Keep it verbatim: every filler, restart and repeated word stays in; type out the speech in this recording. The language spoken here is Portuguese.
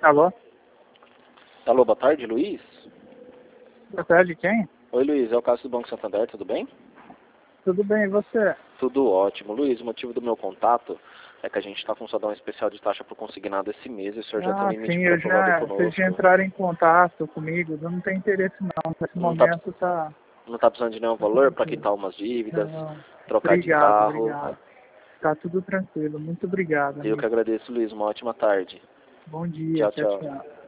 Alô? Alô, boa tarde, Luiz? Boa tarde, quem? Oi, Luiz, é o Cássio do Banco Santander, tudo bem? Tudo bem, e você? Tudo ótimo. Luiz, o motivo do meu contato é que a gente está com um saldão especial de taxa para o consignado esse mês e o senhor já tem um Ah, limite sim, eu aprovado já, vocês já conosco. entraram em contato comigo, eu não tenho interesse não, nesse Não está momento tá, não tá precisando de nenhum tá valor para tranquilo. quitar umas dívidas, Não, trocar de obrigado, carro. obrigado. Tá tudo tranquilo, muito obrigado, Eu que amigo. agradeço, Luiz. Uma ótima tarde. Bom dia, Tchau, tchau, tchau. tchau.